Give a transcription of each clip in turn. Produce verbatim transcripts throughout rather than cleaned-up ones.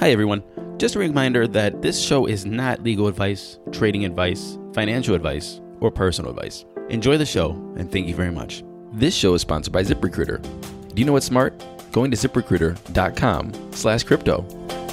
Hi everyone. Just a reminder that this show is not legal advice, trading advice, financial advice, or personal advice. Enjoy the show and thank you very much. This show is sponsored by ZipRecruiter. Do you know what's smart? Going to ZipRecruiter.com slash crypto.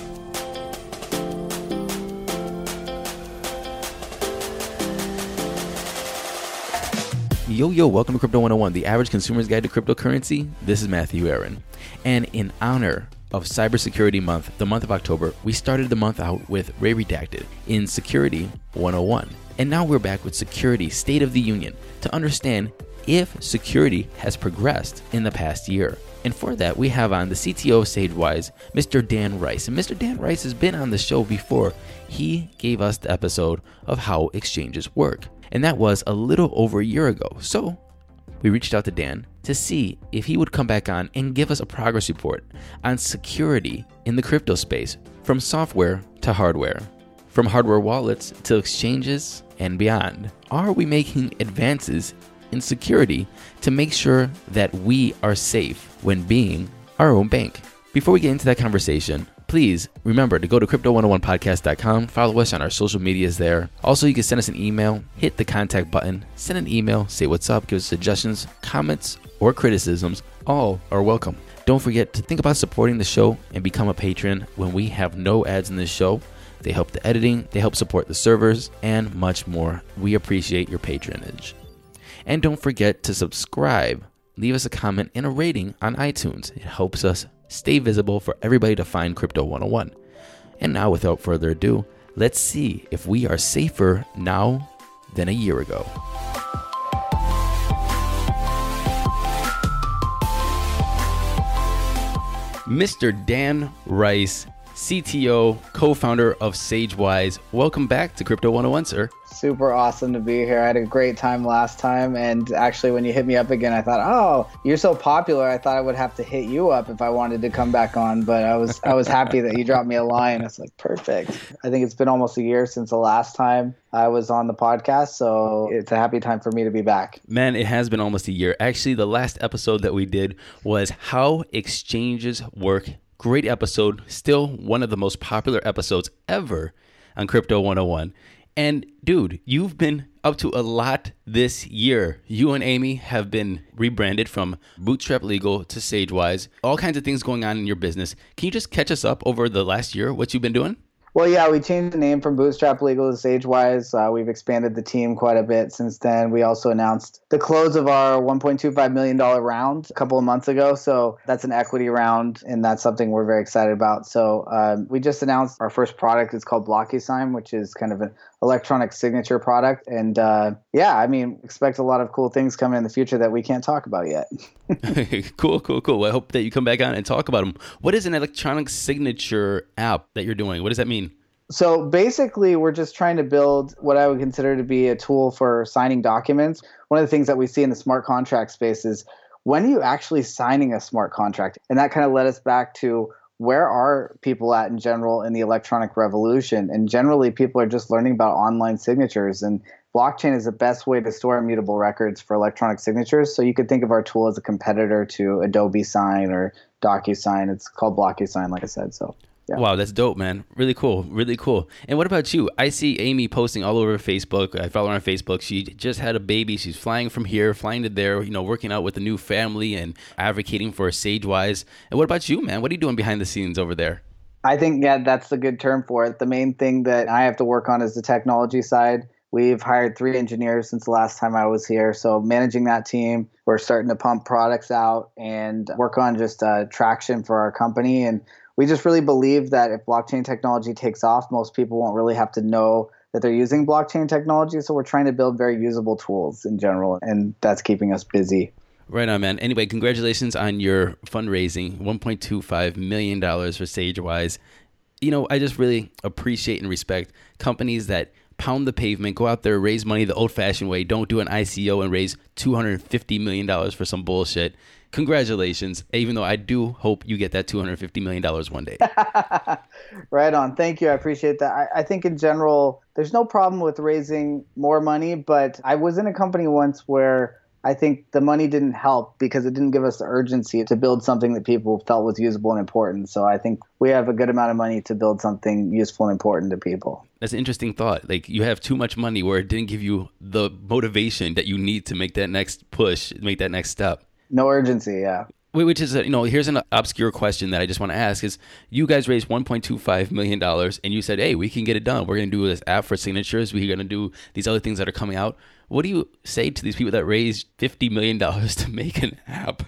Yo, yo, welcome to Crypto one oh one, the average consumer's guide to cryptocurrency. This is Matthew Aaron. And in honor of Cybersecurity Month, the month of October, we started the month out with Ray Redacted in Security one oh one. And now we're back with Security State of the Union to understand if security has progressed in the past year. And for that, we have on the C T O of SageWise, Mister Dan Rice. And Mister Dan Rice has been on the show before. He gave us the episode of how exchanges work. And that was a little over a year ago. So we reached out to Dan to see if he would come back on and give us a progress report on security in the crypto space, from software to hardware, from hardware wallets to exchanges and beyond. Are we making advances in security to make sure that we are safe when being our own bank? Before we get into that conversation, please remember to go to crypto one oh one podcast dot com, follow us on our social medias there. Also, you can send us an email, hit the contact button, send an email, say what's up, give us suggestions, comments, or criticisms. All are welcome. Don't forget to think about supporting the show and become a patron when we have no ads in this show. They help the editing, they help support the servers, and much more. We appreciate your patronage. And don't forget to subscribe, leave us a comment and a rating on iTunes. It helps us stay visible for everybody to find Crypto one oh one. And now, without further ado, let's see if we are safer now than a year ago. Mister Dan Rice, C T O, co-founder of SageWise. Welcome back to Crypto one oh one, sir. Super awesome to be here. I had a great time last time, and actually when you hit me up again, I thought, oh, you're so popular, I thought I would have to hit you up if I wanted to come back on, but I was I was happy that you dropped me a line. I was like, perfect. I think it's been almost a year since the last time I was on the podcast, so it's a happy time for me to be back. Man, it has been almost a year. Actually, the last episode that we did was How Exchanges Work. Great episode. Still one of the most popular episodes ever on Crypto one oh one. And dude, you've been up to a lot this year. You and Amy have been rebranded from Bootstrap Legal to SageWise. All kinds of things going on in your business. Can you just catch us up over the last year, what you've been doing? Well, yeah, we changed the name from Bootstrap Legal to SageWise. Uh, we've expanded the team quite a bit since then. We also announced the close of our one point two five million dollars round a couple of months ago. So that's an equity round, and that's something we're very excited about. So um, we just announced our first product. It's called BlockieSign, which is kind of an electronic signature product. And uh, yeah, I mean, expect a lot of cool things coming in the future that we can't talk about yet. Cool, cool, cool. Well, I hope that you come back on and talk about them. What is an electronic signature app that you're doing? What does that mean? So basically, we're just trying to build what I would consider to be a tool for signing documents. One of the things that we see in the smart contract space is, when are you actually signing a smart contract? And that kind of led us back to, where are people at in general in the electronic revolution? And generally, people are just learning about online signatures. And blockchain is the best way to store immutable records for electronic signatures. So you could think of our tool as a competitor to Adobe Sign or DocuSign. It's called BlockieSign, like I said. So. Yeah. Wow, that's dope, man. Really cool. Really cool. And what about you? I see Amy posting all over Facebook. I follow her on Facebook. She just had a baby. She's flying from here, flying to there, you know, working out with a new family and advocating for SageWise. And what about you, man? What are you doing behind the scenes over there? I think, yeah, that's the good term for it. The main thing that I have to work on is the technology side. We've hired three engineers since the last time I was here. So managing that team, we're starting to pump products out and work on just uh, traction for our company. And we just really believe that if blockchain technology takes off, most people won't really have to know that they're using blockchain technology. So we're trying to build very usable tools in general, and that's keeping us busy. Right on, man. Anyway, congratulations on your fundraising, one point two five million dollars for SageWise. You know, I just really appreciate and respect companies that pound the pavement, go out there, raise money the old-fashioned way, don't do an I C O and raise two hundred fifty million dollars for some bullshit. Congratulations, even though I do hope you get that two hundred fifty million dollars one day. Right on. Thank you. I appreciate that. I, I think in general, there's no problem with raising more money, but I was in a company once where I think the money didn't help because it didn't give us the urgency to build something that people felt was usable and important. So I think we have a good amount of money to build something useful and important to people. That's an interesting thought. Like, you have too much money where it didn't give you the motivation that you need to make that next push, make that next step. No urgency, yeah. Which is, you know, here's an obscure question that I just want to ask is, you guys raised one point two five million dollars and you said, hey, we can get it done. We're going to do this app for signatures. We're going to do these other things that are coming out. What do you say to these people that raised fifty million dollars to make an app?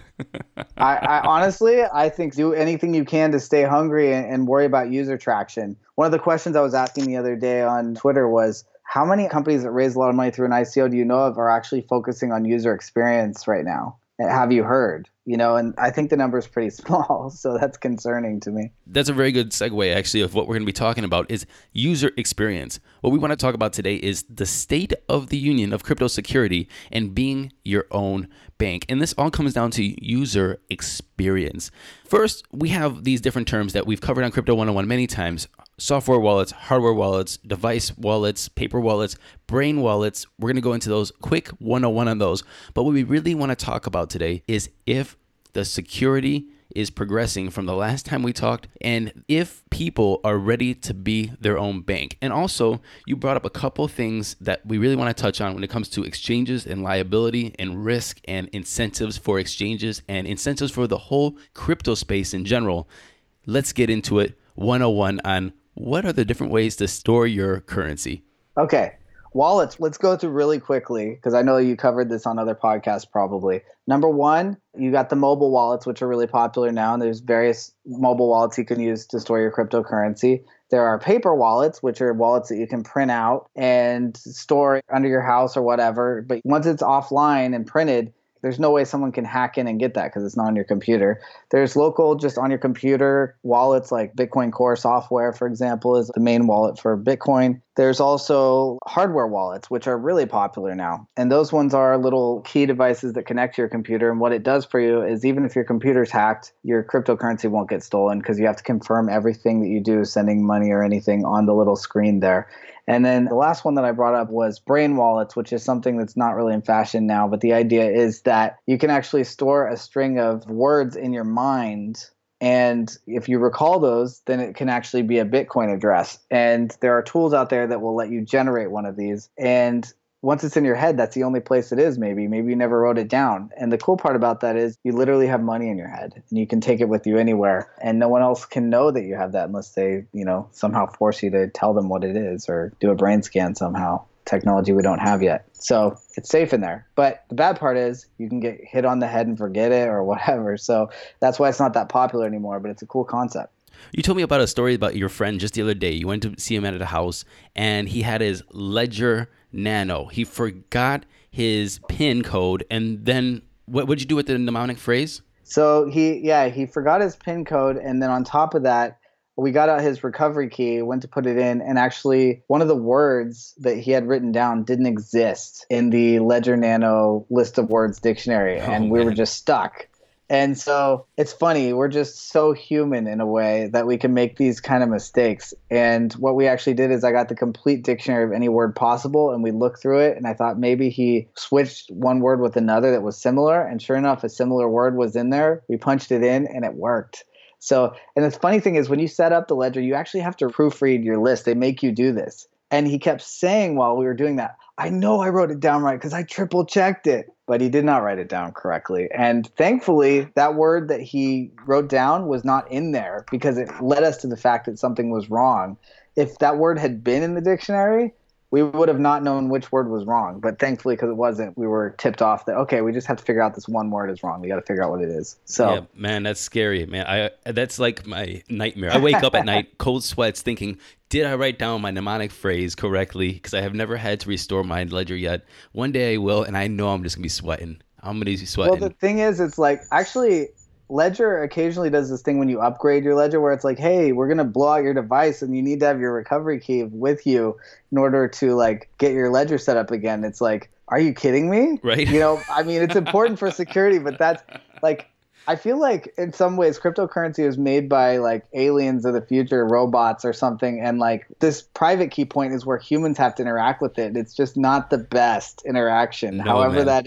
I, I honestly, I think do anything you can to stay hungry and, and worry about user traction. One of the questions I was asking the other day on Twitter was, how many companies that raise a lot of money through an I C O do you know of are actually focusing on user experience right now? Have you heard? You know, and I think the number is pretty small, so that's concerning to me. That's a very good segue, actually, of what we're going to be talking about is user experience. What we want to talk about today is the state of the union of crypto security and being your own bank. And this all comes down to user experience. First, we have these different terms that we've covered on Crypto one oh one many times. Software wallets, hardware wallets, device wallets, paper wallets, brain wallets. We're going to go into those quick one oh one on those. But what we really want to talk about today is if the security is progressing from the last time we talked and if people are ready to be their own bank. And also, you brought up a couple things that we really want to touch on when it comes to exchanges and liability and risk and incentives for exchanges and incentives for the whole crypto space in general. Let's get into it. one oh one on what are the different ways to store your currency? Okay. Wallets, let's go through really quickly because I know you covered this on other podcasts probably. Number one, you got the mobile wallets, which are really popular now, and there's various mobile wallets you can use to store your cryptocurrency. There are paper wallets, which are wallets that you can print out and store under your house or whatever. But once it's offline and printed, there's no way someone can hack in and get that because it's not on your computer. There's local, just on your computer wallets like Bitcoin Core software, for example, is the main wallet for Bitcoin. There's also hardware wallets, which are really popular now. And those ones are little key devices that connect to your computer. And what it does for you is even if your computer's hacked, your cryptocurrency won't get stolen because you have to confirm everything that you do, sending money or anything on the little screen there. And then the last one that I brought up was brain wallets, which is something that's not really in fashion now. But the idea is that you can actually store a string of words in your mind. And if you recall those, then it can actually be a Bitcoin address. And there are tools out there that will let you generate one of these. And once it's in your head, that's the only place it is maybe. Maybe you never wrote it down. And the cool part about that is you literally have money in your head and you can take it with you anywhere. And no one else can know that you have that unless they, you know, somehow force you to tell them what it is or do a brain scan somehow. Technology we don't have yet. So it's safe in there. But the bad part is you can get hit on the head and forget it or whatever. So that's why it's not that popular anymore, but it's a cool concept. You told me about a story about your friend just the other day. You went to see him at a house and he had his Ledger Nano. He forgot his PIN code. And then what would you do with the mnemonic phrase? So he, yeah, he forgot his PIN code. And then on top of that, we got out his recovery key, went to put it in, and actually one of the words that he had written down didn't exist in the Ledger Nano list of words dictionary, oh, and we man. were just stuck. And so it's funny, we're just so human in a way that we can make these kind of mistakes. And what we actually did is I got the complete dictionary of any word possible, and we looked through it, and I thought maybe he switched one word with another that was similar, and sure enough, a similar word was in there. We punched it in, and it worked. So, and the funny thing is when you set up the ledger, you actually have to proofread your list. They make you do this. And he kept saying while we were doing that, I know I wrote it down right because I triple checked it, but he did not write it down correctly. And thankfully, that word that he wrote down was not in there because it led us to the fact that something was wrong. If that word had been in the dictionary, we would have not known which word was wrong. But thankfully, because it wasn't, we were tipped off that, okay, we just have to figure out this one word is wrong. We got to figure out what it is. So, yeah, man, that's scary, man. I That's like my nightmare. I wake up at night, cold sweats, thinking, did I write down my mnemonic phrase correctly? Because I have never had to restore my ledger yet. One day I will, and I know I'm just going to be sweating. I'm going to be sweating. Well, the thing is, it's like, actually, Ledger occasionally does this thing when you upgrade your Ledger where it's like, hey, we're going to blow out your device and you need to have your recovery key with you in order to like get your Ledger set up again. It's like, are you kidding me? Right. You know, I mean, it's important for security, but that's like, I feel like in some ways cryptocurrency was made by like aliens of the future, robots or something. And like this private key point is where humans have to interact with it. It's just not the best interaction, No, however man. that is.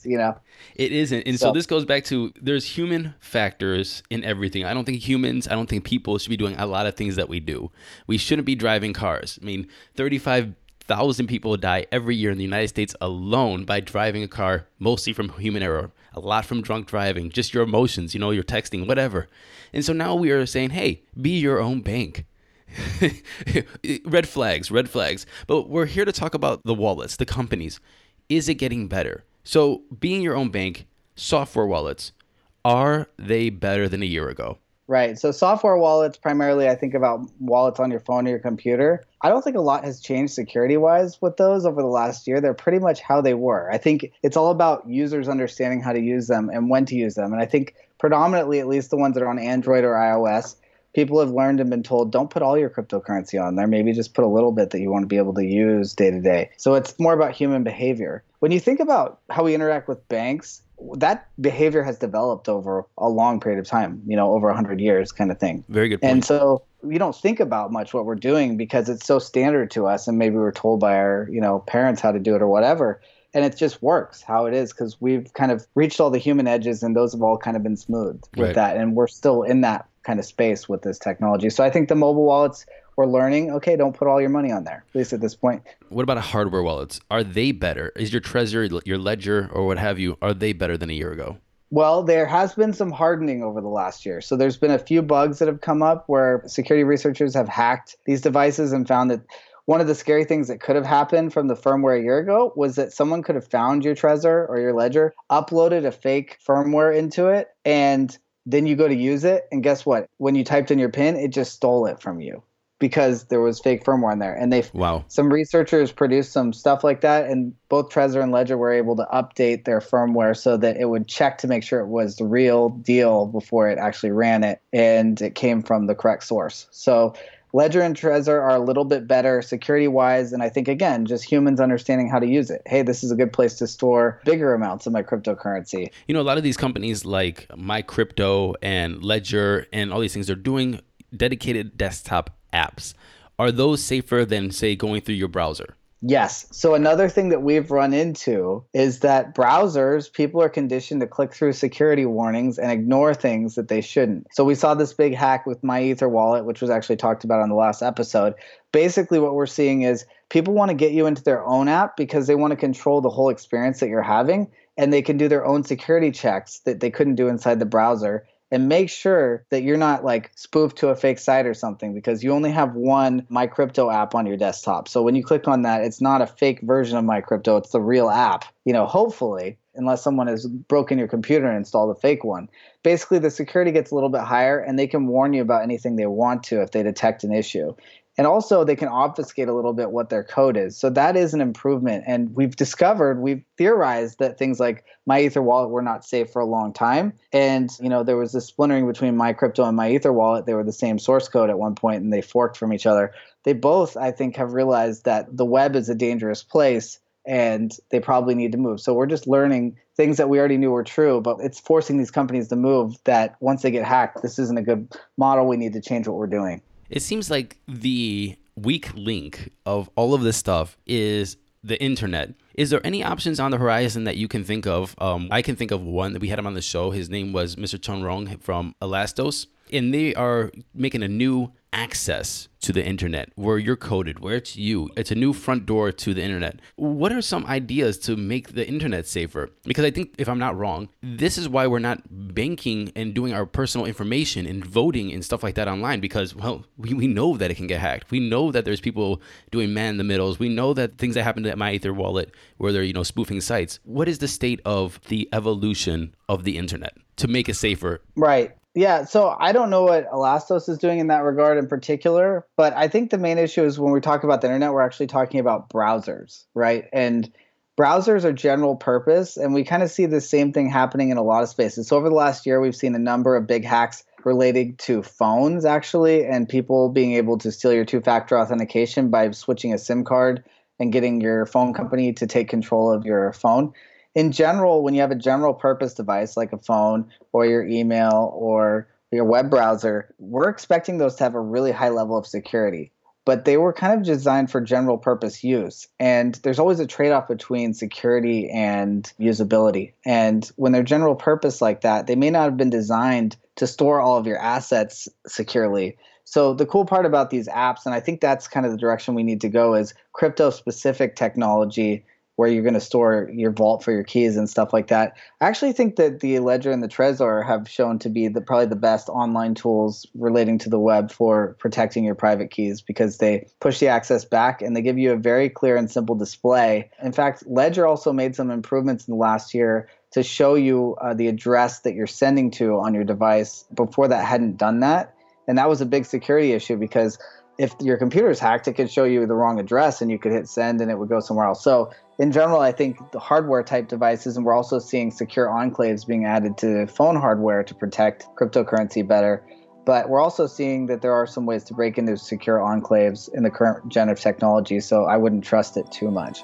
you know? It isn't. And so, so this goes back to there's human factors in everything. I don't think humans, I don't think people should be doing a lot of things that we do. We shouldn't be driving cars. I mean, thirty-five thousand people die every year in the United States alone by driving a car, mostly from human error, a lot from drunk driving, just your emotions, you know, your texting, whatever. And so now we are saying, hey, be your own bank. Red flags, red flags. But we're here to talk about the wallets, the companies. Is it getting better? So being your own bank, software wallets, are they better than a year ago? Right. So software wallets, primarily, I think about wallets on your phone or your computer. I don't think a lot has changed security-wise with those over the last year. They're pretty much how they were. I think it's all about users understanding how to use them and when to use them. And I think predominantly, at least the ones that are on Android or iOS, people have learned and been told, don't put all your cryptocurrency on there. Maybe just put a little bit that you want to be able to use day to day. So it's more about human behavior. When you think about how we interact with banks, that behavior has developed over a long period of time, you know, over one hundred years kind of thing. Very good point. And so we don't think about much what we're doing because it's so standard to us, and maybe we're told by our, you know, parents how to do it or whatever. And it just works how it is because we've kind of reached all the human edges, and those have all kind of been smoothed with Right. that. And we're still in that kind of space with this technology. So I think the mobile wallets, we're learning, okay, don't put all your money on there, at least at this point. What about hardware wallets? Are they better? Is your Trezor, your Ledger, or what have you, are they better than a year ago? Well, there has been some hardening over the last year. So there's been a few bugs that have come up where security researchers have hacked these devices and found that one of the scary things that could have happened from the firmware a year ago was that someone could have found your Trezor or your Ledger, uploaded a fake firmware into it, and then you go to use it. And guess what? When you typed in your PIN, it just stole it from you because there was fake firmware in there. And they, wow. Some researchers produced some stuff like that, and both Trezor and Ledger were able to update their firmware so that it would check to make sure it was the real deal before it actually ran it, and it came from the correct source. So Ledger and Trezor are a little bit better security-wise, and I think, again, just humans understanding how to use it. Hey, this is a good place to store bigger amounts of my cryptocurrency. You know, a lot of these companies like MyCrypto and Ledger and all these things, they're doing dedicated desktop apps. Are those safer than, say, going through your browser? Yes. So another thing that we've run into is that browsers, people are conditioned to click through security warnings and ignore things that they shouldn't. So we saw this big hack with MyEtherWallet, which was actually talked about on the last episode. Basically, what we're seeing is people want to get you into their own app because they want to control the whole experience that you're having, and they can do their own security checks that they couldn't do inside the browser. And make sure that you're not like spoofed to a fake site or something, because you only have one MyCrypto app on your desktop. So when you click on that, it's not a fake version of MyCrypto. It's the real app, you know, hopefully, unless someone has broken your computer and installed a fake one. Basically, the security gets a little bit higher, and they can warn you about anything they want to if they detect an issue. And also, they can obfuscate a little bit what their code is. So that is an improvement. And we've discovered, we've theorized that things like MyEtherWallet were not safe for a long time. And, you know, there was this splintering between MyCrypto and MyEtherWallet. They were the same source code at one point, and they forked from each other. They both, I think, have realized that the web is a dangerous place, and they probably need to move. So we're just learning things that we already knew were true, but it's forcing these companies to move that once they get hacked, this isn't a good model. We need to change what we're doing. It seems like the weak link of all of this stuff is the internet. Is there any options on the horizon that you can think of? Um, I can think of one that we had him on the show. His name was Mister Chun Rong from Elastos. And they are making a new access to the internet where you're coded, where it's you. It's a new front door to the internet. What are some ideas to make the internet safer? Because I think, if I'm not wrong, this is why we're not banking and doing our personal information and voting and stuff like that online, because, well, we, we know that it can get hacked. We know that there's people doing man in the middles. We know that things that happened at MyEtherWallet where they're, you know, spoofing sites. What is the state of the evolution of the internet to make it safer? Right. Yeah, so I don't know what Elastos is doing in that regard in particular, but I think the main issue is when we talk about the internet, we're actually talking about browsers, right? And browsers are general purpose, and we kind of see the same thing happening in a lot of spaces. So over the last year, we've seen a number of big hacks related to phones, actually, and people being able to steal your two-factor authentication by switching a SIM card and getting your phone company to take control of your phone. In general, when you have a general purpose device like a phone or your email or your web browser, we're expecting those to have a really high level of security. but they were kind of designed for general purpose use. And there's always a trade-off between security and usability. And when they're general purpose like that, they may not have been designed to store all of your assets securely. So the cool part about these apps, and I think that's kind of the direction we need to go, is crypto-specific technology where you're going to store your vault for your keys and stuff like that. I actually think that the Ledger and the Trezor have shown to be the, probably the best online tools relating to the web for protecting your private keys, because they push the access back and they give you a very clear and simple display. In fact, Ledger also made some improvements in the last year to show you uh, the address that you're sending to on your device. Before that hadn't done that. And that was a big security issue, because if your computer is hacked, it could show you the wrong address and you could hit send and it would go somewhere else. So in general, I think the hardware type devices, and we're also seeing secure enclaves being added to phone hardware to protect cryptocurrency better. But we're also seeing that there are some ways to break into secure enclaves in the current gen of technology. So I wouldn't trust it too much.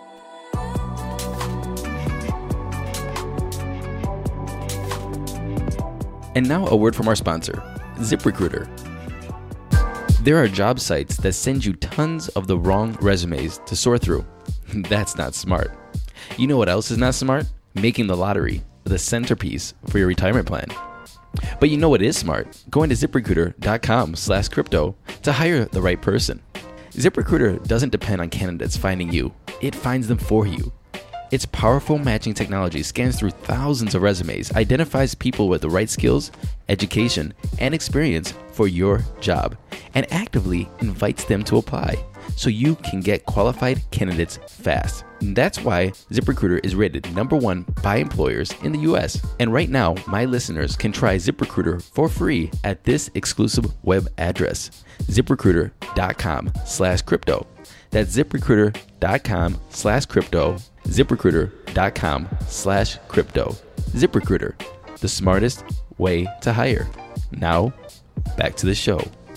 And now a word from our sponsor, ZipRecruiter. There are job sites that send you tons of the wrong resumes to sort through. That's not smart. You know what else is not smart? Making the lottery the centerpiece for your retirement plan. But you know what is smart? Going to ZipRecruiter.com slash crypto to hire the right person. ZipRecruiter doesn't depend on candidates finding you. It finds them for you. Its powerful matching technology scans through thousands of resumes, identifies people with the right skills, education, and experience for your job, and actively invites them to apply so you can get qualified candidates fast. And that's why ZipRecruiter is rated number one by employers in the U S. And right now, my listeners can try ZipRecruiter for free at this exclusive web address, ZipRecruiter.com slash crypto. That's ZipRecruiter.com slash crypto. ZipRecruiter.com slash crypto. ZipRecruiter, the smartest way to hire. Now, back to the show.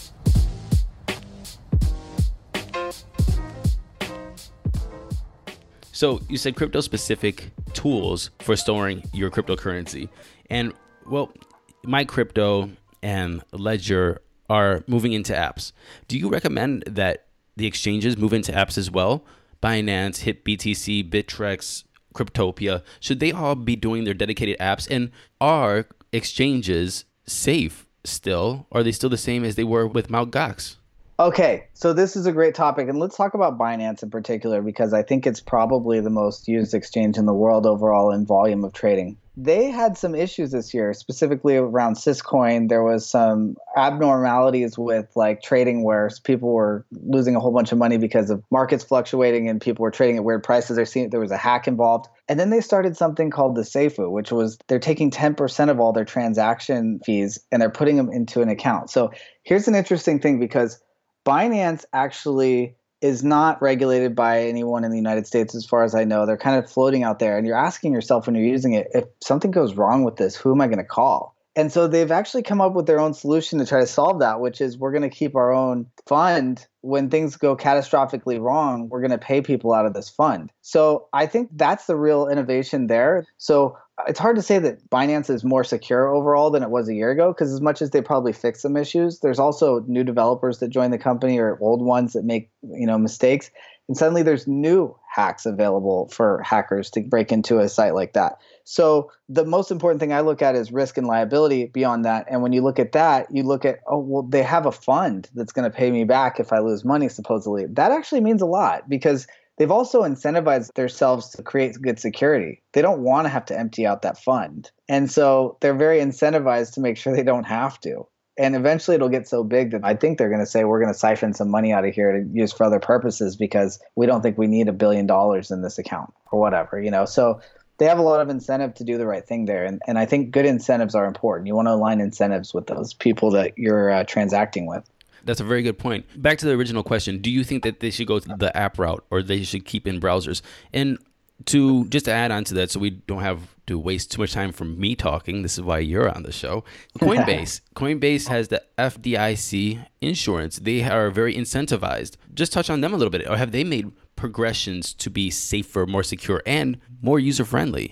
So you said crypto-specific tools for storing your cryptocurrency. And, well, MyCrypto and Ledger are moving into apps. Do you recommend that the exchanges move into apps as well? Binance, HitBTC, Bittrex, Cryptopia, should they all be doing their dedicated apps? And are exchanges safe still? Are they still the same as they were with Mt. Gox? Okay, so this is a great topic, and let's talk about Binance in particular, because I think it's probably the most used exchange in the world overall in volume of trading. They had some issues this year, specifically around Syscoin. There was some abnormalities with like trading where people were losing a whole bunch of money because of markets fluctuating and people were trading at weird prices. They're seeing there was a hack involved. And then they started something called the Seifu, which was they're taking ten percent of all their transaction fees and they're putting them into an account. So here's an interesting thing, because Binance actually is not regulated by anyone in the United States as far as I know. They're kind of floating out there, and you're asking yourself when you're using it, if something goes wrong with this, who am I going to call? And so they've actually come up with their own solution to try to solve that, which is we're going to keep our own fund. When things go catastrophically wrong, we're going to pay people out of this fund. So I think that's the real innovation there. So it's hard to say that Binance is more secure overall than it was a year ago, because as much as they probably fixed some issues, there's also new developers that join the company or old ones that make, you know, mistakes. And suddenly there's new hacks available for hackers to break into a site like that. So the most important thing I look at is risk and liability beyond that. And when you look at that, you look at, oh, well, they have a fund that's going to pay me back if I lose money, supposedly. That actually means a lot, because they've also incentivized themselves to create good security. They don't want to have to empty out that fund. And so they're very incentivized to make sure they don't have to. And eventually it'll get so big that I think they're going to say, we're going to siphon some money out of here to use for other purposes because we don't think we need a billion dollars in this account or whatever, you know. So they have a lot of incentive to do the right thing there. And, and I think good incentives are important. You want to align incentives with those people that you're uh, transacting with. That's a very good point. Back to the original question, do you think that they should go the app route or they should keep in browsers? And to just to add on to that, so we don't have to waste too much time from me talking, this is why you're on the show. Coinbase. Coinbase has the F D I C insurance. They are very incentivized. Just touch on them a little bit. Or have they made progressions to be safer, more secure, and more user-friendly?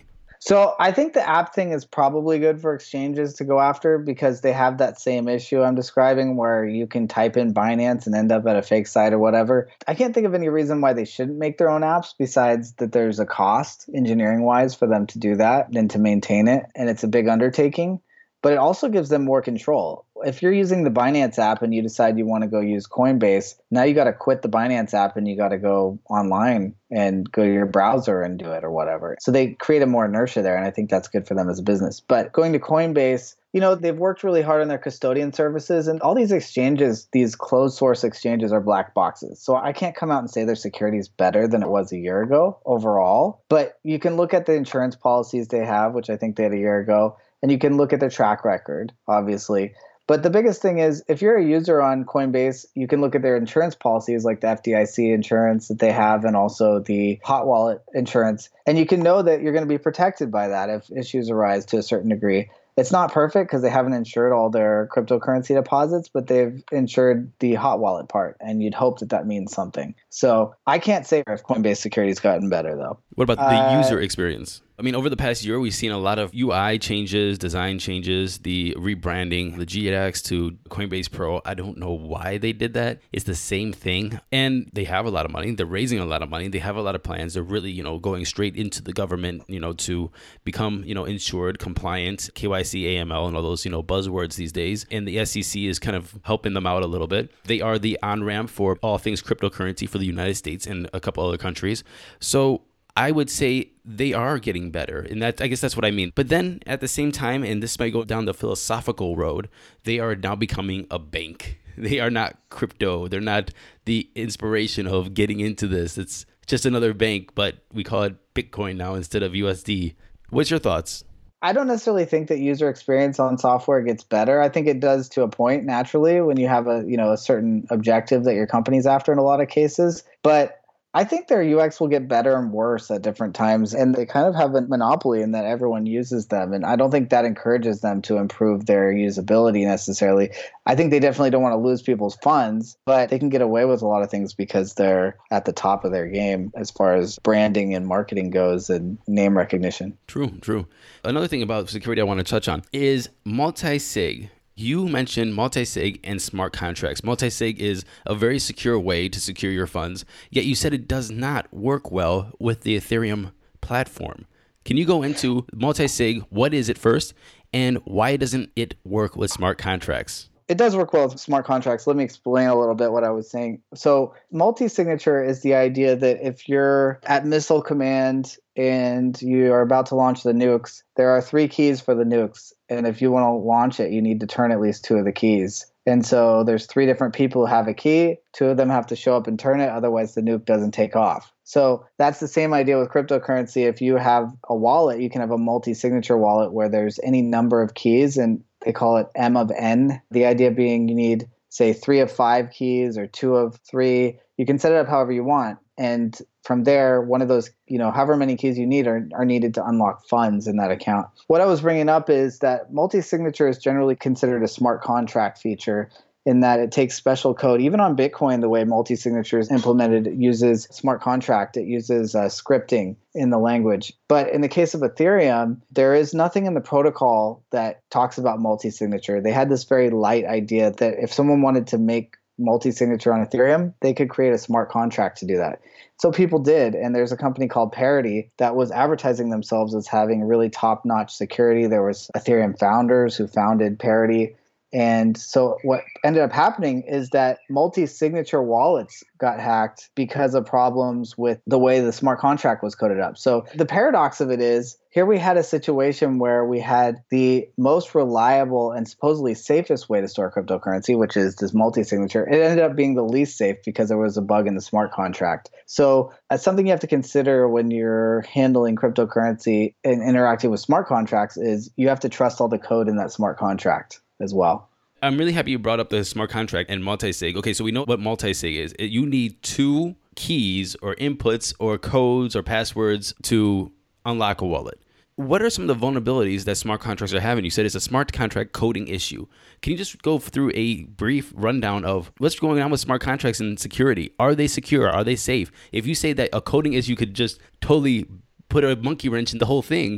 So I think the app thing is probably good for exchanges to go after because they have that same issue I'm describing where you can type in Binance and end up at a fake site or whatever. I can't think of any reason why they shouldn't make their own apps besides that there's a cost engineering wise for them to do that and to maintain it. And it's a big undertaking. But it also gives them more control. If you're using the Binance app and you decide you want to go use Coinbase, now you got to quit the Binance app and you got to go online and go to your browser and do it or whatever. So they create a more inertia there, and I think that's good for them as a business. But going to Coinbase, you know, they've worked really hard on their custodian services, and all these exchanges, these closed source exchanges are black boxes. So I can't come out and say their security is better than it was a year ago overall. But you can look at the insurance policies they have, which I think they had a year ago. And you can look at their track record, obviously. But the biggest thing is if you're a user on Coinbase, you can look at their insurance policies like the F D I C insurance that they have and also the hot wallet insurance. And you can know that you're going to be protected by that if issues arise to a certain degree. It's not perfect because they haven't insured all their cryptocurrency deposits, but they've insured the hot wallet part, and you'd hope that that means something. So I can't say if Coinbase security's gotten better, though. What about the uh, user experience? I mean, over the past year, we've seen a lot of U I changes, design changes, the rebranding, the G X to Coinbase Pro. I don't know why they did that. It's the same thing. And they have a lot of money. They're raising a lot of money. They have a lot of plans. They're really, you know, going straight into the government, you know, to become, you know, insured, compliant, K Y C, A M L, and all those, you know, buzzwords these days. And the S E C is kind of helping them out a little bit. They are the on-ramp for all things cryptocurrency for the United States and a couple other countries. So I would say they are getting better. And that, I guess that's what I mean. But then at the same time, and this might go down the philosophical road, they are now becoming a bank. They are not crypto. They're not the inspiration of getting into this. It's just another bank, but we call it Bitcoin now instead of U S D. What's your thoughts? I don't necessarily think that user experience on software gets better. I think it does to a point naturally when you have a, you know, a certain objective that your company's after in a lot of cases. But I think their U X will get better and worse at different times, and they kind of have a monopoly in that everyone uses them, and I don't think that encourages them to improve their usability necessarily. I think they definitely don't want to lose people's funds, but they can get away with a lot of things because they're at the top of their game as far as branding and marketing goes and name recognition. True, true. Another thing about security I want to touch on is multi-sig. You mentioned multi-sig and smart contracts. Multi-sig is a very secure way to secure your funds, yet you said it does not work well with the Ethereum platform. Can you go into multi-sig? What is it first, and why doesn't it work with smart contracts? It does work well with smart contracts. Let me explain a little bit what I was saying. So multi-signature is the idea that if you're at Missile Command and you are about to launch the nukes, there are three keys for the nukes. And if you want to launch it, you need to turn at least two of the keys. And so there's three different people who have a key. Two of them have to show up and turn it. Otherwise, the nuke doesn't take off. So that's the same idea with cryptocurrency. If you have a wallet, you can have a multi-signature wallet where there's any number of keys, and they call it M of N. The idea being you need, say, three of five keys or two of three. You can set it up however you want. And from there, one of those, you know, however many keys you need are, are needed to unlock funds in that account. What I was bringing up is that multi-signature is generally considered a smart contract feature in that it takes special code. Even on Bitcoin, the way multi-signature is implemented, it uses smart contract. It uses uh, scripting in the language. But in the case of Ethereum, there is nothing in the protocol that talks about multi-signature. They had this very light idea that if someone wanted to make multi-signature on Ethereum, they could create a smart contract to do that. So people did, and there's a company called Parity that was advertising themselves as having really top-notch security. There was Ethereum founders who founded Parity. And so what ended up happening is that multi-signature wallets got hacked because of problems with the way the smart contract was coded up. So the paradox of it is, here we had a situation where we had the most reliable and supposedly safest way to store cryptocurrency, which is this multi-signature. It ended up being the least safe because there was a bug in the smart contract. So that's something you have to consider when you're handling cryptocurrency and interacting with smart contracts is you have to trust all the code in that smart contract as well. I'm really happy you brought up the smart contract and multi-sig. Okay, so we know what multi-sig is. You need two keys or inputs or codes or passwords to unlock a wallet. What are some of the vulnerabilities that smart contracts are having? You said it's a smart contract coding issue. Can you just go through a brief rundown of what's going on with smart contracts and security? Are they secure? Are they safe? If you say that a coding issue could just totally put a monkey wrench in the whole thing,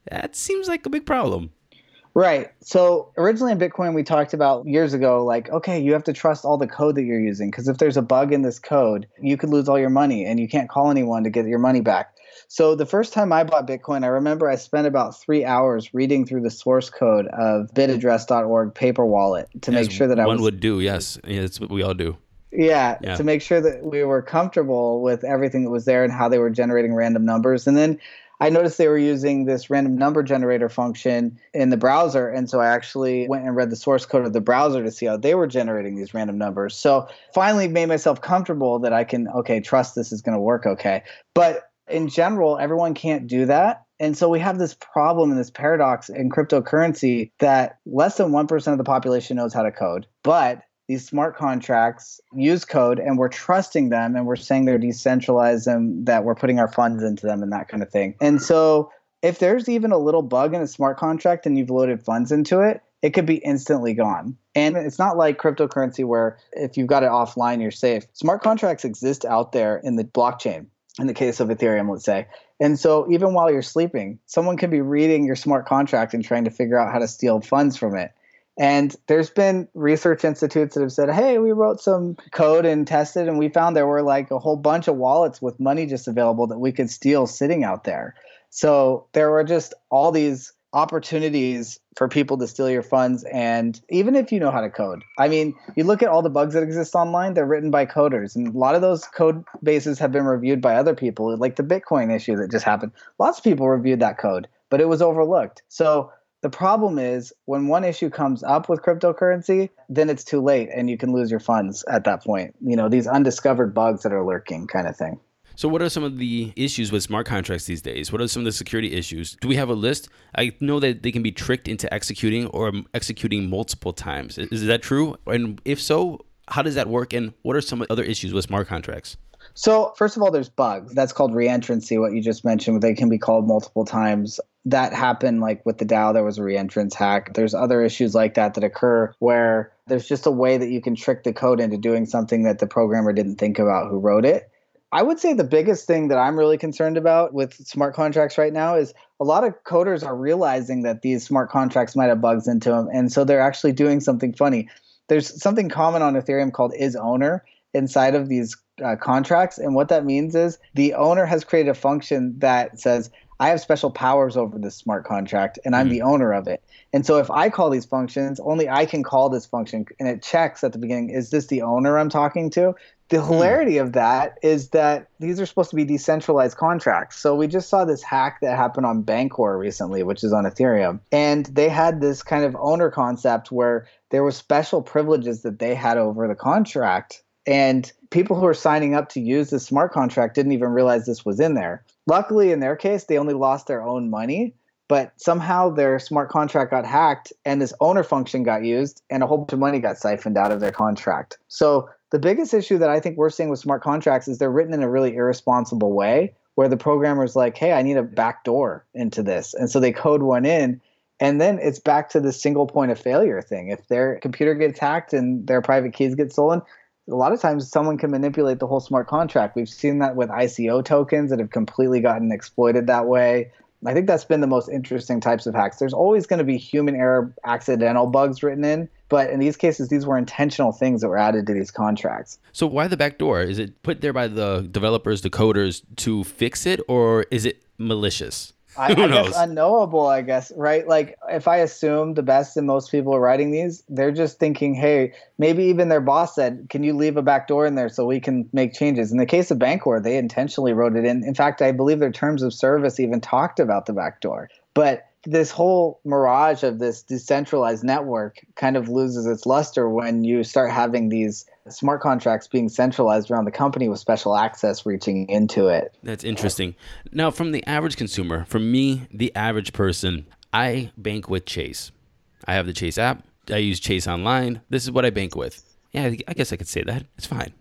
That seems like a big problem. Right. So originally in Bitcoin, we talked about years ago, like, okay, you have to trust all the code that you're using, because if there's a bug in this code, you could lose all your money and you can't call anyone to get your money back. So the first time I bought Bitcoin, I remember I spent about three hours reading through the source code of bitaddress dot org paper wallet to Yes, make sure that I one was... would do, yes. Yeah, that's what we all do. Yeah, Yeah. to make sure that we were comfortable with everything that was there and how they were generating random numbers. And then I noticed they were using this random number generator function in the browser. And so I actually went and read the source code of the browser to see how they were generating these random numbers. So finally made myself comfortable that I can, okay, trust this is going to work okay. But in general, everyone can't do that. And so we have this problem and this paradox in cryptocurrency that less than one percent of the population knows how to code. But these smart contracts use code and we're trusting them and we're saying they're decentralized and that we're putting our funds into them and that kind of thing. And so if there's even a little bug in a smart contract and you've loaded funds into it, it could be instantly gone. And it's not like cryptocurrency where if you've got it offline, you're safe. Smart contracts exist out there in the blockchain, in the case of Ethereum, let's say. And so even while you're sleeping, someone can be reading your smart contract and trying to figure out how to steal funds from it. And there's been research institutes that have said, hey, we wrote some code and tested, and we found there were like a whole bunch of wallets with money just available that we could steal sitting out there. So there were just all these opportunities for people to steal your funds. And even if you know how to code, I mean, you look at all the bugs that exist online, they're written by coders. And a lot of those code bases have been reviewed by other people, like the Bitcoin issue that just happened. Lots of people reviewed that code, but it was overlooked. So the problem is when one issue comes up with cryptocurrency, then it's too late and you can lose your funds at that point. You know, these undiscovered bugs that are lurking kind of thing. So what are some of the issues with smart contracts these days? What are some of the security issues? Do we have a list? I know that they can be tricked into executing or executing multiple times. Is that true? And if so, how does that work? And what are some other issues with smart contracts? So first of all, there's bugs. That's called reentrancy, what you just mentioned. They can be called multiple times. That happened like with the DAO, there was a reentrance hack. There's other issues like that that occur where there's just a way that you can trick the code into doing something that the programmer didn't think about who wrote it. I would say the biggest thing that I'm really concerned about with smart contracts right now is a lot of coders are realizing that these smart contracts might have bugs into them. And so they're actually doing something funny. There's something common on Ethereum called isOwner inside of these uh, contracts. And what that means is the owner has created a function that says, I have special powers over this smart contract and I'm mm-hmm. the owner of it. And so if I call these functions, only I can call this function, and it checks at the beginning, is this the owner I'm talking to? The hilarity of that is that these are supposed to be decentralized contracts. So we just saw this hack that happened on Bancor recently, which is on Ethereum. And they had this kind of owner concept where there were special privileges that they had over the contract. And people who were signing up to use the smart contract didn't even realize this was in there. Luckily, in their case, they only lost their own money, but somehow their smart contract got hacked and this owner function got used and a whole bunch of money got siphoned out of their contract. So the biggest issue that I think we're seeing with smart contracts is they're written in a really irresponsible way where the programmer's like, hey, I need a backdoor into this. And so they code one in. And then it's back to the single point of failure thing. If their computer gets hacked and their private keys get stolen, a lot of times someone can manipulate the whole smart contract. We've seen that with I C O tokens that have completely gotten exploited that way. I think that's been the most interesting types of hacks. There's always going to be human error, accidental bugs written in, but in these cases, these were intentional things that were added to these contracts. So why the backdoor? Is it put there by the developers, the coders, to fix it, or is it malicious? I, I guess unknowable, I guess, right? Like if I assume the best and most people are writing these, they're just thinking, hey, maybe even their boss said, can you leave a back door in there so we can make changes? In the case of Bancor, they intentionally wrote it in. In fact, I believe their terms of service even talked about the back door. But this whole mirage of this decentralized network kind of loses its luster when you start having these smart contracts being centralized around the company with special access reaching into it. That's interesting. Now, from the average consumer, from me, the average person, I bank with Chase. I have the Chase app. I use Chase Online. This is what I bank with. Yeah, I guess I could say that. It's fine.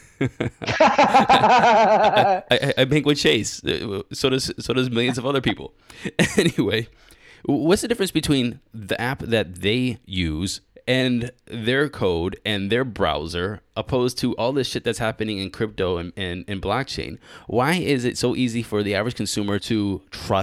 I, I, I bank with Chase. So does so does millions of other people. Anyway, what's the difference between the app that they use and their code and their browser opposed to all this shit that's happening in crypto and, and, and blockchain? Why is it so easy for the average consumer to trust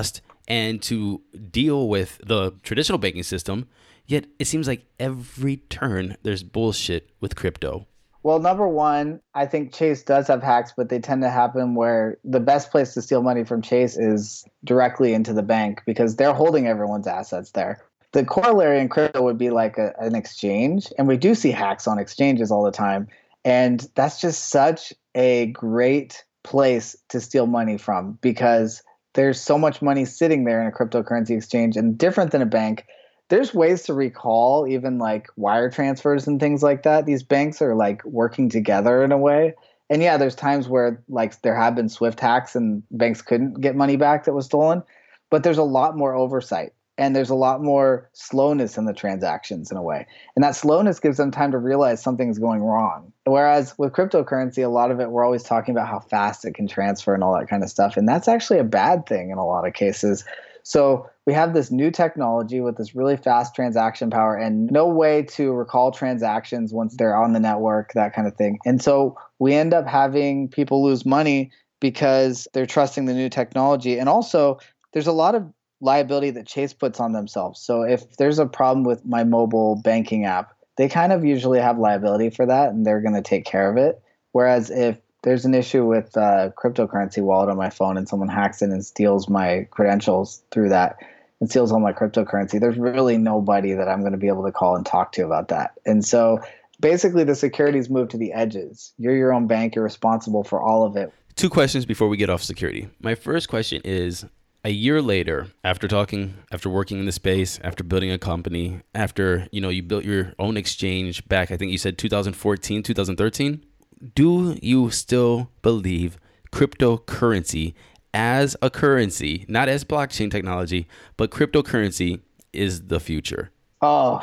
and to deal with the traditional banking system. Yet it seems like every turn there's bullshit with crypto. Well, number one, I think Chase does have hacks, but they tend to happen where the best place to steal money from Chase is directly into the bank because they're holding everyone's assets there. The corollary in crypto would be like a, an exchange, and we do see hacks on exchanges all the time. And that's just such a great place to steal money from because there's so much money sitting there in a cryptocurrency exchange, and different than a bank. There's ways to recall even like wire transfers and things like that. These banks are like working together in a way. And yeah, there's times where like there have been Swift hacks and banks couldn't get money back that was stolen, but there's a lot more oversight and there's a lot more slowness in the transactions in a way. And that slowness gives them time to realize something's going wrong. Whereas with cryptocurrency, a lot of it, we're always talking about how fast it can transfer and all that kind of stuff. And that's actually a bad thing in a lot of cases. So we have this new technology with this really fast transaction power and no way to recall transactions once they're on the network, that kind of thing. And so we end up having people lose money because they're trusting the new technology. And also, there's a lot of liability that Chase puts on themselves. So if there's a problem with my mobile banking app, they kind of usually have liability for that and they're going to take care of it. Whereas if there's an issue with a cryptocurrency wallet on my phone and someone hacks in and steals my credentials through that and steals all my cryptocurrency, there's really nobody that I'm going to be able to call and talk to about that. And so basically the security's moved to the edges. You're your own bank. You're responsible for all of it. Two questions before we get off security. My first question is, a year later, after talking, after working in the space, after building a company, after, you know, you built your own exchange back, I think you said two thousand fourteen, two thousand thirteen. Do you still believe cryptocurrency as a currency, not as blockchain technology, but cryptocurrency is the future? Oh,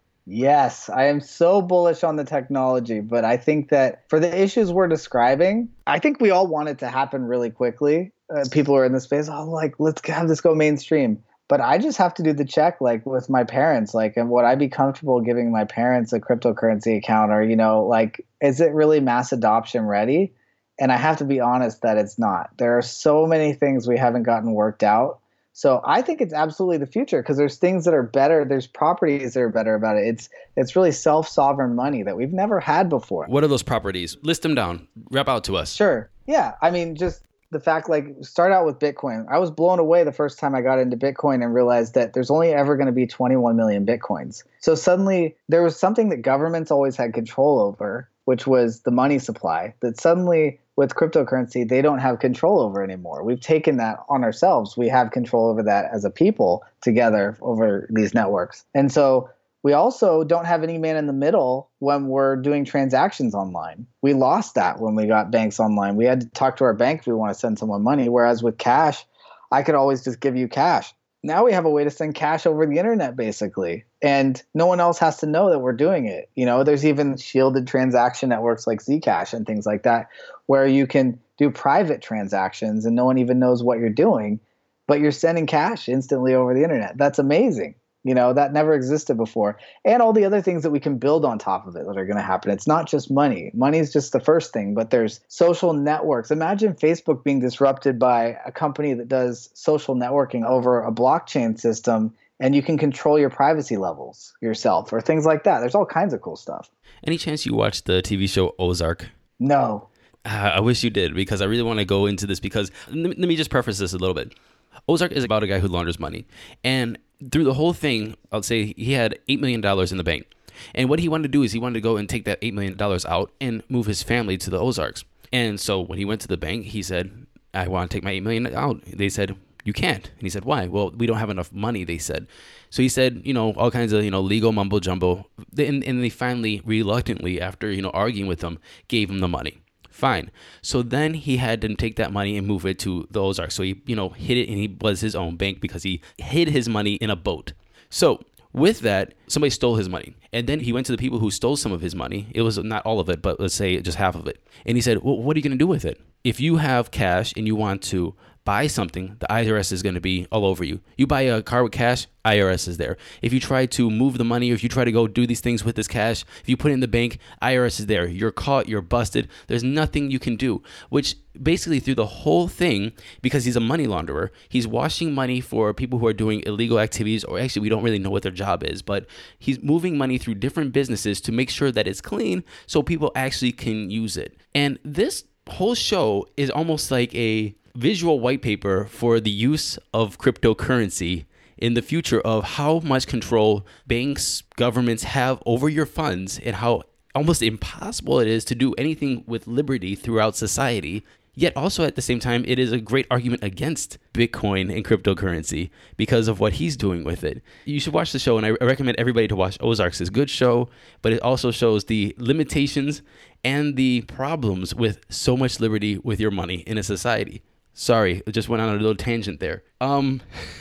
yes. I am so bullish on the technology, but I think that for the issues we're describing, I think we all want it to happen really quickly. Uh, people are in the space, oh, like, let's have this go mainstream. But I just have to do the check, like with my parents, like, and would I be comfortable giving my parents a cryptocurrency account, or, you know, like, is it really mass adoption ready? And I have to be honest that it's not. There are so many things we haven't gotten worked out. So I think it's absolutely the future because there's things that are better. There's properties that are better about it. It's it's really self-sovereign money that we've never had before. What are those properties? List them down. Rap out to us. Sure. Yeah. I mean, just the fact, like, start out with Bitcoin. I was blown away the first time I got into Bitcoin and realized that there's only ever going to be twenty-one million Bitcoins. So suddenly there was something that governments always had control over, which was the money supply, that suddenly with cryptocurrency, they don't have control over anymore. We've taken that on ourselves. We have control over that as a people together over these networks. And so we also don't have any man in the middle when we're doing transactions online. We lost that when we got banks online. We had to talk to our bank if we want to send someone money, whereas with cash, I could always just give you cash. Now we have a way to send cash over the internet, basically, and no one else has to know that we're doing it. You know, there's even shielded transaction networks like Zcash and things like that, where you can do private transactions and no one even knows what you're doing, but you're sending cash instantly over the internet. That's amazing. You know, that never existed before. And all the other things that we can build on top of it that are going to happen. It's not just money. Money is just the first thing, but there's social networks. Imagine Facebook being disrupted by a company that does social networking over a blockchain system, and you can control your privacy levels yourself or things like that. There's all kinds of cool stuff. Any chance you watched the T V show Ozark? No. Uh, I wish you did, because I really want to go into this, because let me, let me just preface this a little bit. Ozark is about a guy who launders money. And through the whole thing, I'll say he had eight million dollars in the bank. And what he wanted to do is he wanted to go and take that eight million dollars out and move his family to the Ozarks. And so when he went to the bank, he said, I want to take my eight million dollars out. They said, you can't. And he said, why? Well, we don't have enough money, they said. So he said, you know, all kinds of, you know, legal mumbo jumbo. And, and they finally, reluctantly, after, you know, arguing with him, gave him the money. Fine. So then he had to take that money and move it to the Ozarks. So he, you know, hid it, and he was his own bank because he hid his money in a boat. So with that, somebody stole his money. And then he went to the people who stole some of his money. It was not all of it, but let's say just half of it. And he said, well, what are you going to do with it? If you have cash and you want to buy something, the I R S is going to be all over you. You buy a car with cash, I R S is there. If you try to move the money, or if you try to go do these things with this cash, if you put it in the bank, I R S is there. You're caught, you're busted. There's nothing you can do, which basically through the whole thing, because he's a money launderer, he's washing money for people who are doing illegal activities, or actually we don't really know what their job is, but he's moving money through different businesses to make sure that it's clean so people actually can use it. And this whole show is almost like a visual white paper for the use of cryptocurrency in the future, of how much control banks, governments have over your funds, and how almost impossible it is to do anything with liberty throughout society. Yet also at the same time, it is a great argument against Bitcoin and cryptocurrency because of what he's doing with it. You should watch the show, and I recommend everybody to watch Ozarks. It's a good show, but it also shows the limitations and the problems with so much liberty with your money in a society. Sorry, I just went on a little tangent there. Um...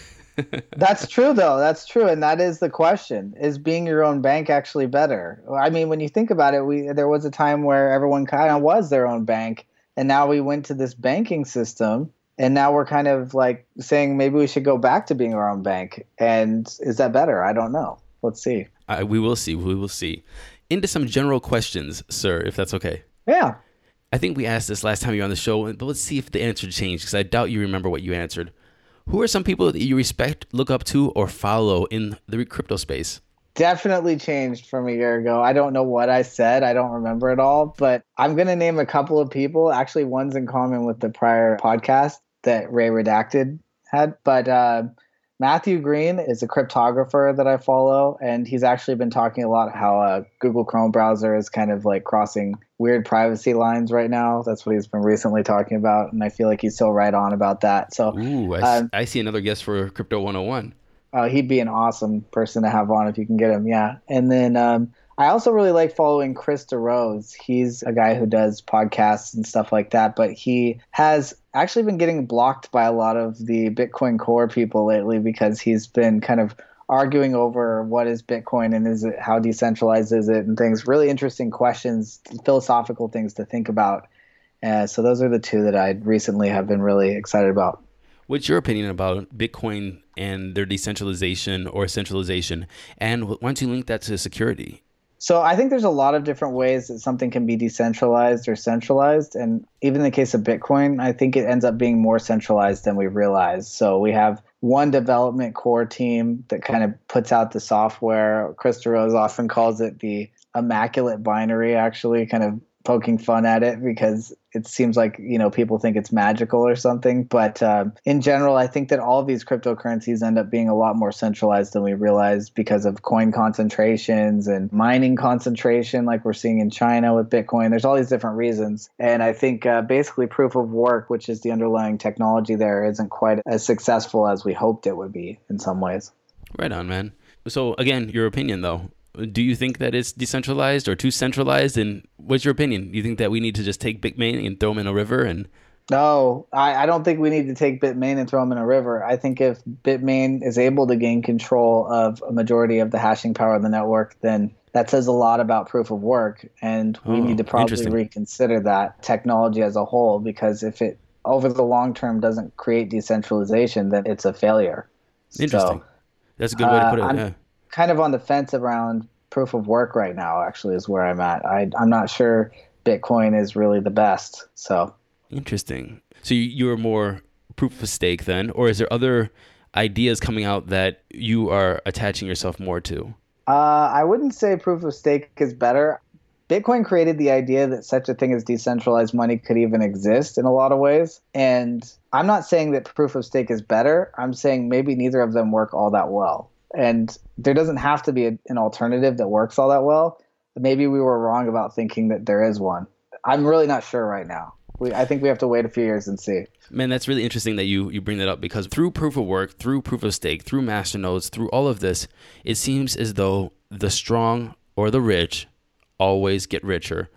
That's true, though. That's true. And that is the question. Is being your own bank actually better? I mean, when you think about it, we there was a time where everyone kind of was their own bank. And now we went to this banking system. And now we're kind of like saying maybe we should go back to being our own bank. And is that better? I don't know. Let's see. Uh, we will see. We will see. Into some general questions, sir, if that's okay. Yeah. I think we asked this last time you were on the show, but let's see if the answer changed, because I doubt you remember what you answered. Who are some people that you respect, look up to, or follow in the crypto space? Definitely changed from a year ago. I don't know what I said. I don't remember it all, but I'm going to name a couple of people. Actually, one's in common with the prior podcast that Ray Redacted had. But uh, Matthew Green is a cryptographer that I follow, and he's actually been talking a lot how uh, Google Chrome browser is kind of like crossing weird privacy lines right now. That's what he's been recently talking about, and I feel like he's so right on about that. So, Ooh, I, um, I see another guest for Crypto one oh one. Uh, he'd be an awesome person to have on if you can get him, yeah. And then um, I also really like following Chris DeRose. He's a guy who does podcasts and stuff like that, but he has actually been getting blocked by a lot of the Bitcoin Core people lately because he's been kind of arguing over what is Bitcoin and is it, how decentralized is it, and things. Really interesting questions, philosophical things to think about. Uh, so those are the two that I recently have been really excited about. What's your opinion about Bitcoin and their decentralization or centralization? And why don't you link that to security? So I think there's a lot of different ways that something can be decentralized or centralized. And even in the case of Bitcoin, I think it ends up being more centralized than we realize. So we have one development core team that kind of puts out the software. Chris DeRose often calls it the immaculate binary, actually, kind of poking fun at it because it seems like, you know, people think it's magical or something. But uh, in general, I think that all of these cryptocurrencies end up being a lot more centralized than we realize because of coin concentrations and mining concentration, like we're seeing in China with Bitcoin. There's all these different reasons. And I think uh, basically proof of work, which is the underlying technology there, isn't quite as successful as we hoped it would be in some ways. Right on, man. So again, your opinion, though. Do you think that it's decentralized or too centralized? And what's your opinion? Do you think that we need to just take Bitmain and throw them in a river? And No, I, I don't think we need to take Bitmain and throw them in a river. I think if Bitmain is able to gain control of a majority of the hashing power of the network, then that says a lot about proof of work. And we oh, need to probably reconsider that technology as a whole, because if it over the long term doesn't create decentralization, then it's a failure. Interesting. So, That's a good way to put it. Uh, I'm yeah. kind of on the fence around proof of work right now, actually, is where I'm at. I, I'm not sure Bitcoin is really the best. So Interesting. So you, you're more proof of stake then, or is there other ideas coming out that you are attaching yourself more to? Uh, I wouldn't say proof of stake is better. Bitcoin created the idea that such a thing as decentralized money could even exist in a lot of ways. And I'm not saying that proof of stake is better. I'm saying maybe neither of them work all that well. And there doesn't have to be a, an alternative that works all that well. Maybe we were wrong about thinking that there is one. I'm really not sure right now. We, I think we have to wait a few years and see. Man, that's really interesting that you, you bring that up, because through proof of work, through proof of stake, through masternodes, through all of this, it seems as though the strong or the rich always get richer.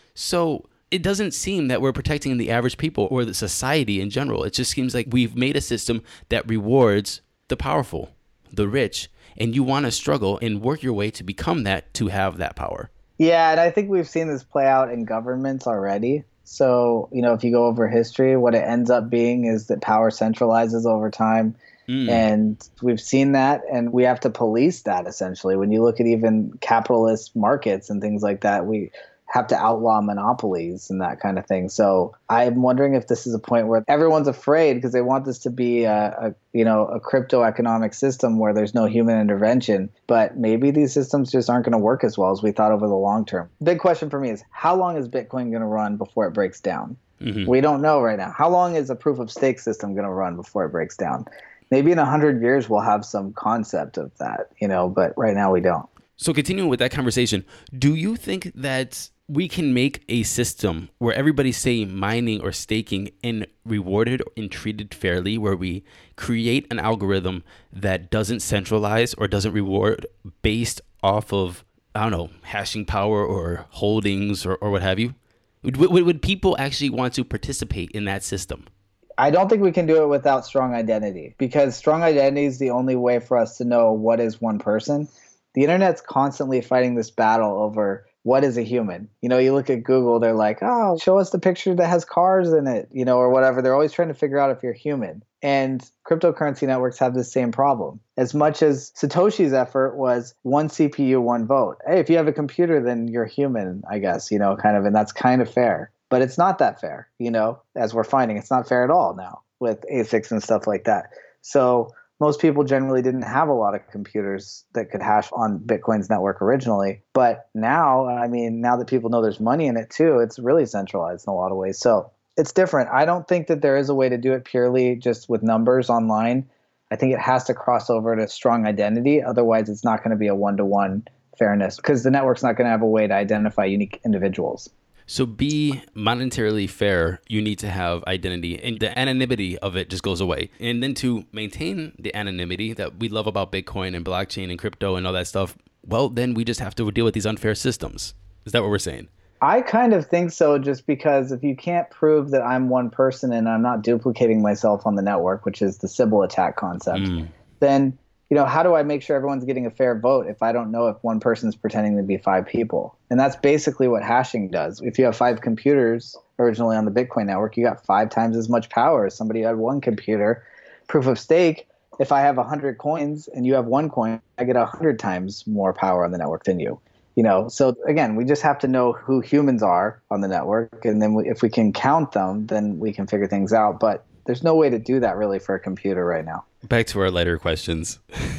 So it doesn't seem that we're protecting the average people or the society in general. It just seems like we've made a system that rewards the powerful, the rich, and you want to struggle and work your way to become that, to have that power. Yeah, and I think we've seen this play out in governments already. So, you know, if you go over history, what it ends up being is that power centralizes over time. Mm. And we've seen that, and we have to police that essentially. When you look at even capitalist markets and things like that, we have to outlaw monopolies and that kind of thing. So I'm wondering if this is a point where everyone's afraid because they want this to be a, a you know a crypto economic system where there's no human intervention. But maybe these systems just aren't going to work as well as we thought over the long term. Big question for me is, how long is Bitcoin going to run before it breaks down? Mm-hmm. We don't know right now. How long is a proof of stake system going to run before it breaks down? Maybe in a hundred years we'll have some concept of that, you know, but right now we don't. So continuing with that conversation, do you think that we can make a system where everybody's, say, mining or staking and rewarded and treated fairly, where we create an algorithm that doesn't centralize or doesn't reward based off of, I don't know, hashing power or holdings or, or what have you? Would, would, would people actually want to participate in that system? I don't think we can do it without strong identity, because strong identity is the only way for us to know what is one person. The internet's constantly fighting this battle over what is a human. You know, you look at Google, they're like, oh, show us the picture that has cars in it, you know, or whatever. They're always trying to figure out if you're human. And cryptocurrency networks have the same problem. As much as Satoshi's effort was one C P U, one vote. Hey, if you have a computer, then you're human, I guess, you know, kind of, and that's kind of fair. But it's not that fair, you know, as we're finding. It's not fair at all now with A SICs and stuff like that. So most people generally didn't have a lot of computers that could hash on Bitcoin's network originally. But now, I mean, now that people know there's money in it too, it's really centralized in a lot of ways. So it's different. I don't think that there is a way to do it purely just with numbers online. I think it has to cross over to strong identity. Otherwise, it's not going to be a one-to-one fairness, because the network's not going to have a way to identify unique individuals. So be monetarily fair, you need to have identity, and the anonymity of it just goes away. And then to maintain the anonymity that we love about Bitcoin and blockchain and crypto and all that stuff, well, then we just have to deal with these unfair systems. Is that what we're saying? I kind of think so, just because if you can't prove that I'm one person and I'm not duplicating myself on the network, which is the Sybil attack concept, mm. then, you know, how do I make sure everyone's getting a fair vote if I don't know if one person's pretending to be five people? And that's basically what hashing does. If you have five computers originally on the Bitcoin network, you got five times as much power as somebody who had one computer. Proof of stake, if I have one hundred coins and you have one coin, I get one hundred times more power on the network than you. You know, so again, we just have to know who humans are on the network. And then we, if we can count them, then we can figure things out. But there's no way to do that really for a computer right now. Back to our lighter questions.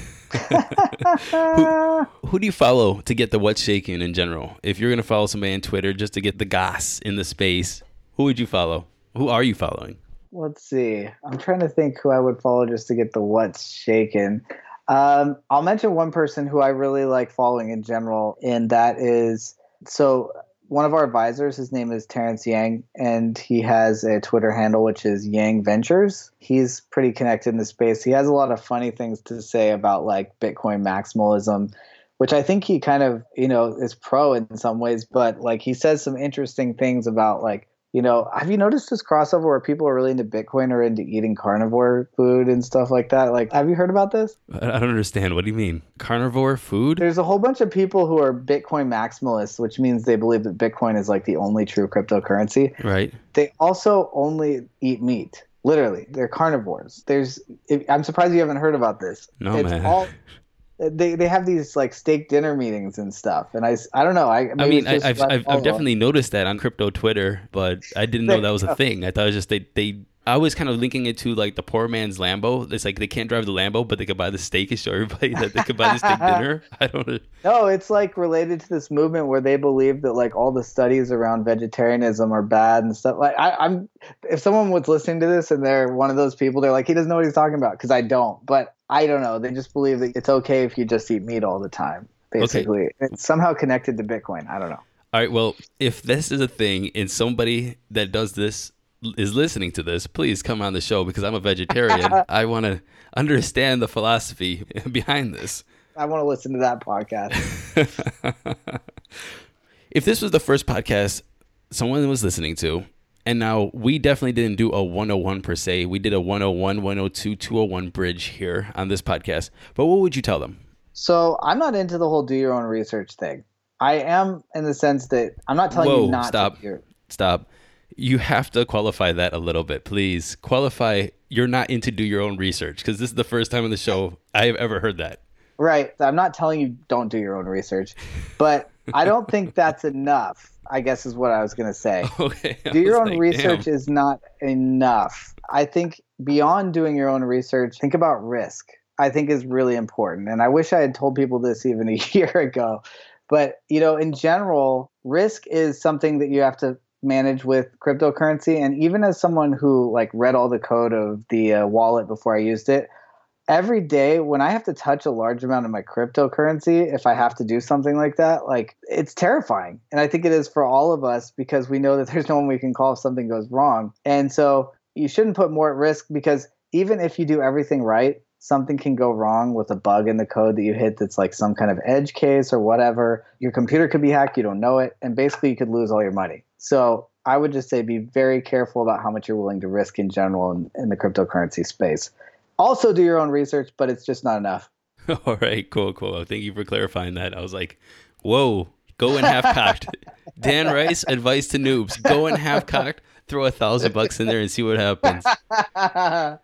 who, who do you follow to get the what's shaking in general? If you're going to follow somebody on Twitter just to get the goss in the space, who would you follow? Who are you following? Let's see. I'm trying to think who I would follow just to get the what's shaken. Um, I'll mention one person who I really like following in general, and that is, so one of our advisors, his name is Terrence Yang, and he has a Twitter handle, which is Yang Ventures. He's pretty connected in the space. He has a lot of funny things to say about like Bitcoin maximalism, which I think he kind of, you know, is pro in some ways, but like he says some interesting things about like, you know, have you noticed this crossover where people are really into Bitcoin or into eating carnivore food and stuff like that? Like, have you heard about this? I don't understand. What do you mean? Carnivore food? There's a whole bunch of people who are Bitcoin maximalists, which means they believe that Bitcoin is like the only true cryptocurrency. Right. They also only eat meat. Literally. They're carnivores. There's, I'm surprised you haven't heard about this. No, it's man. All, They they have these like steak dinner meetings and stuff, and I, I don't know. I I mean I, I've I've, I've definitely noticed that on crypto Twitter, but I didn't know that was a thing. I thought it was just they they. I was kind of linking it to like the poor man's Lambo. It's like they can't drive the Lambo, but they could buy the steak and show everybody that they could buy the steak dinner. I don't know. No, it's like related to this movement where they believe that like all the studies around vegetarianism are bad and stuff. Like I, I'm, if someone was listening to this and they're one of those people, they're like, he doesn't know what he's talking about, because I don't. But I don't know. They just believe that it's okay if you just eat meat all the time. Basically, okay. It's somehow connected to Bitcoin. I don't know. All right. Well, if this is a thing and somebody that does this is listening to this, please come on the show, because I'm a vegetarian. I want to understand the philosophy behind this. I want to listen to that podcast. If this was the first podcast someone was listening to, and now we definitely didn't do a one oh one per se. We did a one oh one, one oh two, two oh one bridge here on this podcast. But what would you tell them? So I'm not into the whole do your own research thing. I am in the sense that I'm not telling Whoa, you not stop, to do your... Stop. You have to qualify that a little bit, please. Qualify you're not into do your own research, because this is the first time on the show I have ever heard that. Right. I'm not telling you don't do your own research, but I don't think that's enough, I guess is what I was going to say. Okay. Do your own like, research damn. is not enough. I think beyond doing your own research, think about risk. I think is really important. And I wish I had told people this even a year ago. But, you know, in general, risk is something that you have to manage with cryptocurrency. And even as someone who like read all the code of the uh, wallet before I used it, every day when I have to touch a large amount of my cryptocurrency, if I have to do something like that, like it's terrifying. And I think it is for all of us because we know that there's no one we can call if something goes wrong. And so you shouldn't put more at risk, because even if you do everything right, something can go wrong with a bug in the code that you hit that's like some kind of edge case or whatever. Your computer could be hacked, you don't know it, and basically you could lose all your money. So I would just say be very careful about how much you're willing to risk in general in, in the cryptocurrency space. Also do your own research, but it's just not enough. All right, cool, cool. Thank you for clarifying that. I was like, whoa, go in half-cocked. Dan Rice, advice to noobs. Go in half-cocked, throw a thousand bucks in there and see what happens. Uh,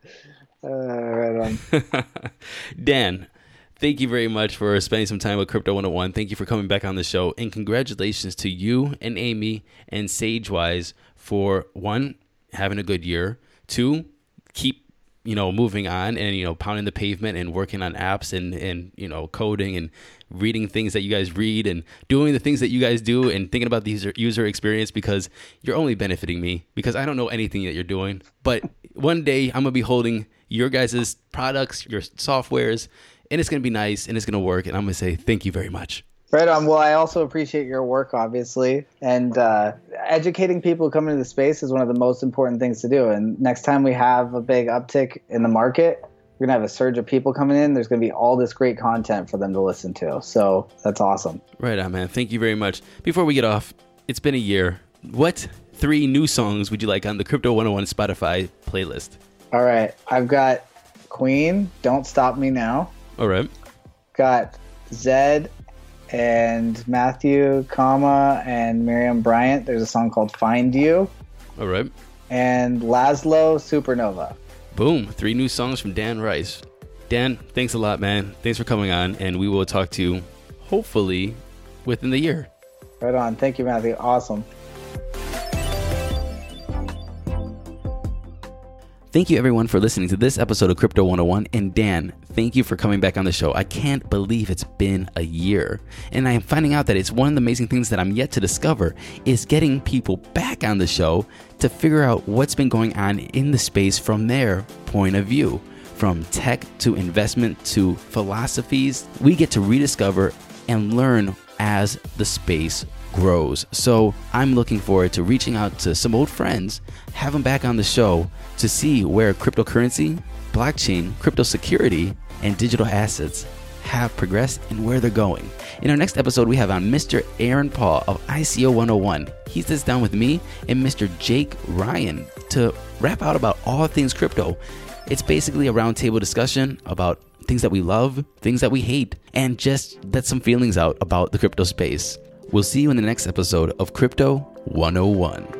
right on. Dan, thank you very much for spending some time with Crypto one oh one. Thank you for coming back on the show. And congratulations to you and Amy and SageWise for, one, having a good year. Two, keep you know, moving on and, you know, pounding the pavement and working on apps and, and, you know, coding and reading things that you guys read and doing the things that you guys do and thinking about the user, user experience, because you're only benefiting me because I don't know anything that you're doing. But one day I'm going to be holding your guys' products, your softwares, and it's going to be nice and it's going to work. And I'm going to say thank you very much. Right on. Well, I also appreciate your work, obviously. And uh, educating people who come into the space is one of the most important things to do. And next time we have a big uptick in the market, we're going to have a surge of people coming in. There's going to be all this great content for them to listen to. So that's awesome. Right on, man. Thank you very much. Before we get off, it's been a year. What three new songs would you like on the Crypto one oh one Spotify playlist? All right. I've got Queen, Don't Stop Me Now. All right. Got Zed and Matthew, comma, and Miriam Bryant. There's a song called Find You. All right. And Laszlo, Supernova. Boom. Three new songs from Dan Rice. Dan, thanks a lot, man. Thanks for coming on, and we will talk to you hopefully within the year. Right on. Thank you, Matthew. Awesome. Thank you, everyone, for listening to this episode of Crypto one oh one. And Dan, thank you for coming back on the show. I can't believe it's been a year. And I am finding out that it's one of the amazing things that I'm yet to discover is getting people back on the show to figure out what's been going on in the space from their point of view. From tech to investment to philosophies, we get to rediscover and learn as the space grows. So I'm looking forward to reaching out to some old friends, have them back on the show to see where cryptocurrency, blockchain, crypto security, and digital assets have progressed and where they're going. In our next episode, we have on Mister Aaron Paul of I C O one oh one. He sits down with me and Mister Jake Ryan to rap out about all things crypto. It's basically a roundtable discussion about things that we love, things that we hate, and just let some feelings out about the crypto space. We'll see you in the next episode of Crypto one oh one.